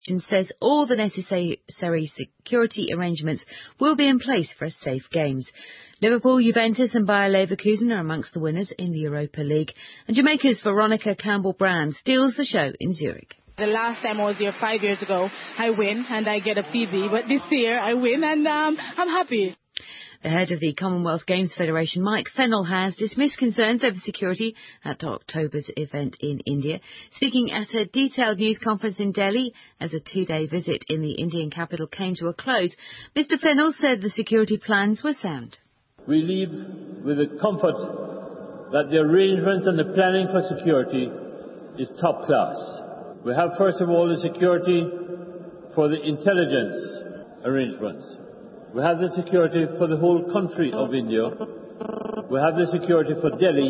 says all the necessary security arrangements will be in place for a safe games. Liverpool, Juventus and Bayer Leverkusen are amongst the winners in the Europa League. And Jamaica's Veronica Campbell-Brown steals the show in Zurich. The last time I was here 5 years ago, I win and I get a PB. But this year I win and I'm happy. The head of the Commonwealth Games Federation, Mike Fennell, has dismissed concerns over security at October's event in India. Speaking at a detailed news conference in Delhi as a two-day visit in the Indian capital came to a close, Mr Fennell said the security plans were sound. We leave with the comfort that the arrangements and the planning for security is top class. We have, first of all, the security for the intelligence arrangements. We have the security for the whole country of India. We have the security for Delhi.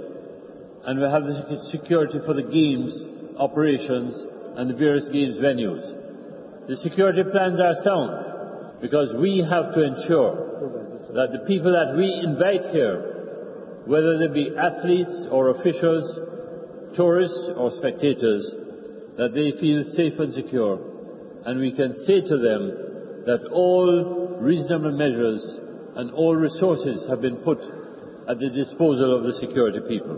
And we have the security for the games operations and the various games venues. The security plans are sound because we have to ensure that the people that we invite here, whether they be athletes or officials, tourists or spectators, that they feel safe and secure. And we can say to them that all reasonable measures and all resources have been put at the disposal of the security people.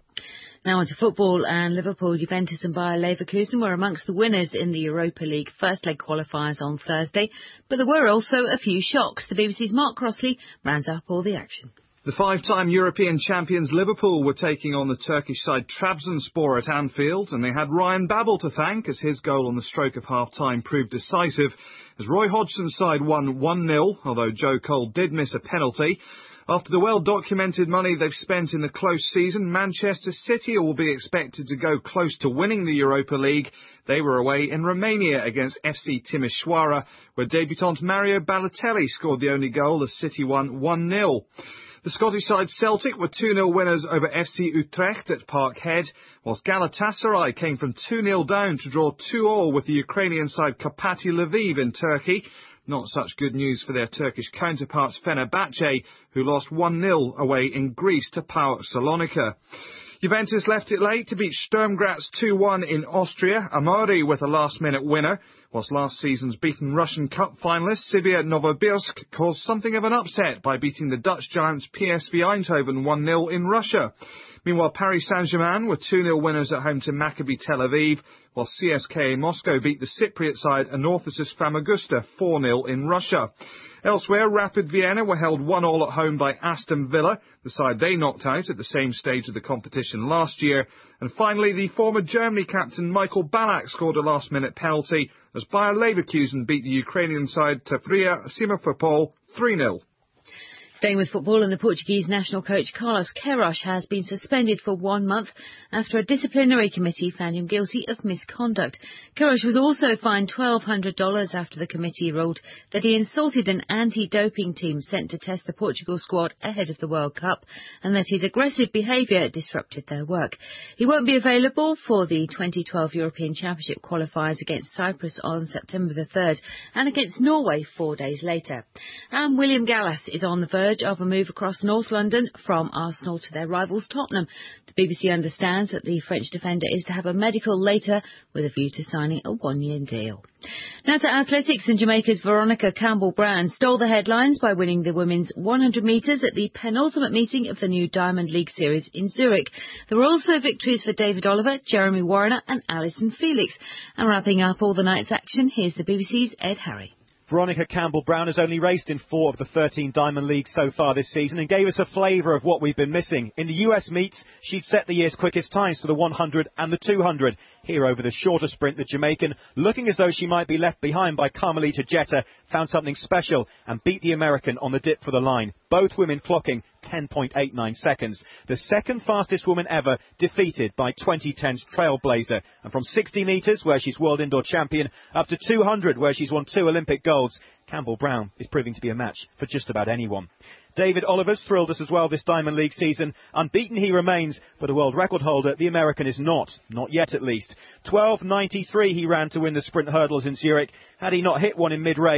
Now on to football, and Liverpool, Juventus and Bayer Leverkusen were amongst the winners in the Europa League first leg qualifiers on Thursday, but there were also a few shocks. The BBC's Mark Crossley rounds up all the action. The five-time European champions Liverpool were taking on the Turkish side Trabzonspor at Anfield, and they had Ryan Babel to thank as his goal on the stroke of half-time proved decisive as Roy Hodgson's side won 1-0, although Joe Cole did miss a penalty. After the well-documented money they've spent in the close season, Manchester City will be expected to go close to winning the Europa League. They were away in Romania against FC Timișoara, where debutant Mario Balotelli scored the only goal as City won 1-0. The Scottish side Celtic were 2-0 winners over FC Utrecht at Parkhead, whilst Galatasaray came from 2-0 down to draw 2-2 with the Ukrainian side Karpaty Lviv in Turkey. Not such good news for their Turkish counterparts Fenerbahce, who lost 1-0 away in Greece to PAOK Salonika. Juventus left it late to beat Sturm Graz 2-1 in Austria, Amori with a last-minute winner, whilst last season's beaten Russian Cup finalist Sivir Novosibirsk caused something of an upset by beating the Dutch giants PSV Eindhoven 1-0 in Russia. Meanwhile, Paris Saint-Germain were 2-0 winners at home to Maccabi Tel Aviv, while CSKA Moscow beat the Cypriot side Anorthosis Famagusta 4-0 in Russia. Elsewhere, Rapid Vienna were held 1-1 at home by Aston Villa, the side they knocked out at the same stage of the competition last year. And finally, the former Germany captain Michael Ballack scored a last-minute penalty as Bayer Leverkusen beat the Ukrainian side Tafria Simferopol 3-0. Staying with football, and the Portuguese national coach Carlos Queiroz has been suspended for 1 month after a disciplinary committee found him guilty of misconduct. Queiroz was also fined $1,200 after the committee ruled that he insulted an anti-doping team sent to test the Portugal squad ahead of the World Cup and that his aggressive behaviour disrupted their work. He won't be available for the 2012 European Championship qualifiers against Cyprus on September the 3rd and against Norway 4 days later. And William Gallas is on the verge of a move across North London from Arsenal to their rivals Tottenham. The BBC understands that the French defender is to have a medical later with a view to signing a 1-year deal. Now to athletics, and Jamaica's Veronica Campbell-Brown stole the headlines by winning the women's 100 metres at the penultimate meeting of the new Diamond League Series in Zurich. There were also victories for David Oliver, Jeremy Warner and Alison Felix. And wrapping up all the night's action, here's the BBC's Ed Harry. Veronica Campbell-Brown has only raced in 4 of the 13 Diamond Leagues so far this season and gave us a flavour of what we've been missing. In the US meets, she'd set the year's quickest times for the 100 and the 200. Here over the shorter sprint, the Jamaican, looking as though she might be left behind by Carmelita Jetta, found something special and beat the American on the dip for the line. Both women clocking 10.89 seconds. The second fastest woman ever defeated by 2010's Trailblazer. And from 60 metres, where she's world indoor champion, up to 200, where she's won 2 Olympic golds, Campbell-Brown is proving to be a match for just about anyone. David Oliver's thrilled us as well this Diamond League season. Unbeaten he remains, but a world record holder, the American, is not. Not yet, at least. 12.93 he ran to win the sprint hurdles in Zurich. Had he not hit one in mid-race,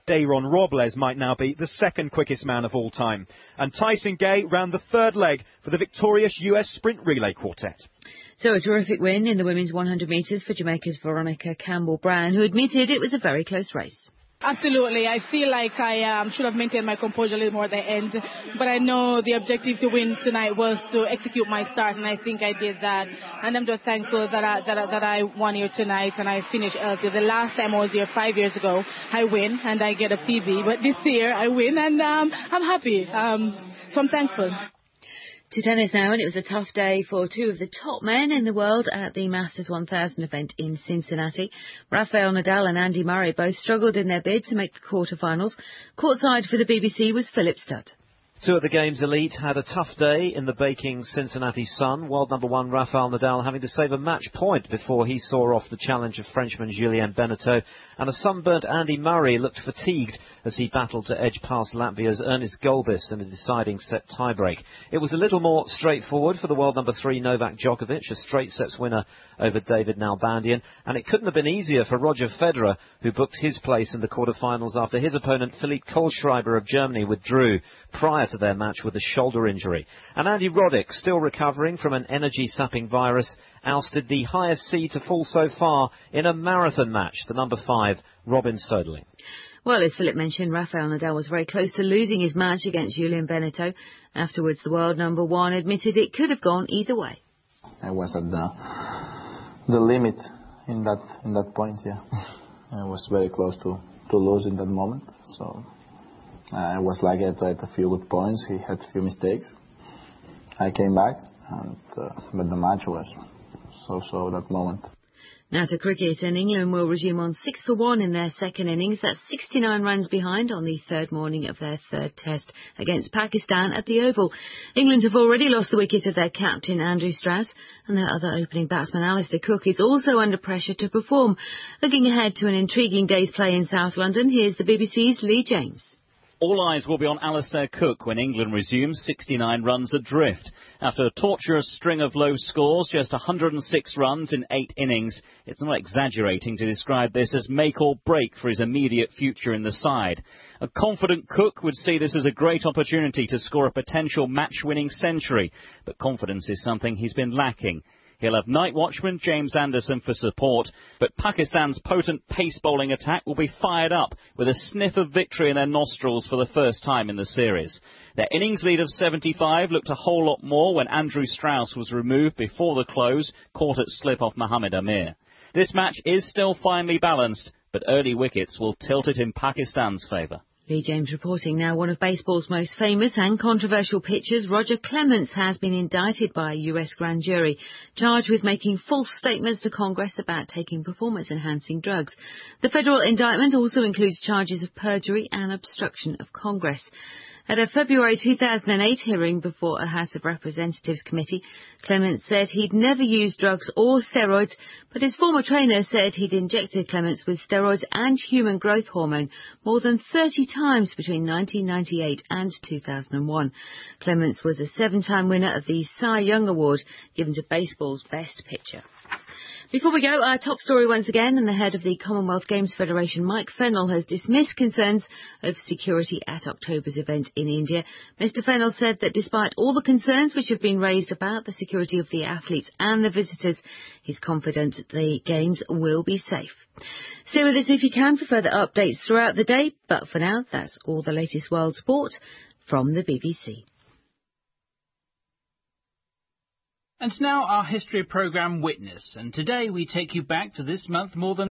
Dayron Robles might now be the second quickest man of all time. And Tyson Gay ran the third leg for the victorious US sprint relay quartet. So a terrific win in the women's 100 metres for Jamaica's Veronica Campbell-Brown, who admitted it was a very close race. Absolutely. I feel like I should have maintained my composure a little more at the end. But I know the objective to win tonight was to execute my start, and I think I did that. And I'm just thankful that I won here tonight and I finished early. The last time I was here 5 years ago, I win and I get a PB. But this year I win and I'm happy. So I'm thankful. To tennis now, and it was a tough day for two of the top men in the world at the Masters 1000 event in Cincinnati. Rafael Nadal and Andy Murray both struggled in their bid to make the quarterfinals. Courtside for the BBC was Philip Studd. Two of the game's elite had a tough day in the baking Cincinnati sun. World number one Rafael Nadal having to save a match point before he saw off the challenge of Frenchman Julien Benneteau. And a sunburnt Andy Murray looked fatigued as he battled to edge past Latvia's Ernest Gulbis in a deciding set tiebreak. It was a little more straightforward for the world number three Novak Djokovic, a straight sets winner over David Nalbandian. And it couldn't have been easier for Roger Federer, who booked his place in the quarterfinals after his opponent Philippe Kohlschreiber of Germany withdrew prior to their match with a shoulder injury. And Andy Roddick, still recovering from an energy-sapping virus, ousted the highest seed to fall so far in a marathon match, the number 5, Robin Soderling. Well, as Philip mentioned, Rafael Nadal was very close to losing his match against Julien Benneteau. Afterwards, the world number one admitted it could have gone either way. I was at the limit in that point, yeah. I was very close to lose in that moment, so I was lucky. I played a few good points. He had a few mistakes. I came back, but the match was so that moment. Now to cricket, and England will resume on 6-1 in their second innings. That's 69 runs behind on the third morning of their third test against Pakistan at the Oval. England have already lost the wicket of their captain Andrew Strauss, and their other opening batsman Alistair Cook is also under pressure to perform. Looking ahead to an intriguing day's play in South London, here's the BBC's Lee James. All eyes will be on Alistair Cook when England resumes 69 runs adrift. After a torturous string of low scores, just 106 runs in 8 innings, it's not exaggerating to describe this as make or break for his immediate future in the side. A confident Cook would see this as a great opportunity to score a potential match-winning century, but confidence is something he's been lacking. He'll have night watchman James Anderson for support, but Pakistan's potent pace bowling attack will be fired up with a sniff of victory in their nostrils for the first time in the series. Their innings lead of 75 looked a whole lot more when Andrew Strauss was removed before the close, caught at slip off Mohammad Amir. This match is still finely balanced, but early wickets will tilt it in Pakistan's favour. Lee James reporting. Now, one of baseball's most famous and controversial pitchers, Roger Clemens, has been indicted by a US grand jury, charged with making false statements to Congress about taking performance-enhancing drugs. The federal indictment also includes charges of perjury and obstruction of Congress. At a February 2008 hearing before a House of Representatives committee, Clements said he'd never used drugs or steroids, but his former trainer said he'd injected Clements with steroids and human growth hormone more than 30 times between 1998 and 2001. Clements was a 7-time winner of the Cy Young Award, given to baseball's best pitcher. Before we go, our top story once again, and the head of the Commonwealth Games Federation, Mike Fennell, has dismissed concerns over security at October's event in India. Mr. Fennell said that despite all the concerns which have been raised about the security of the athletes and the visitors, he's confident the Games will be safe. Stay with us if you can for further updates throughout the day, but for now, that's all the latest world sport from the BBC. And now our history programme Witness, and today we take you back to this month more than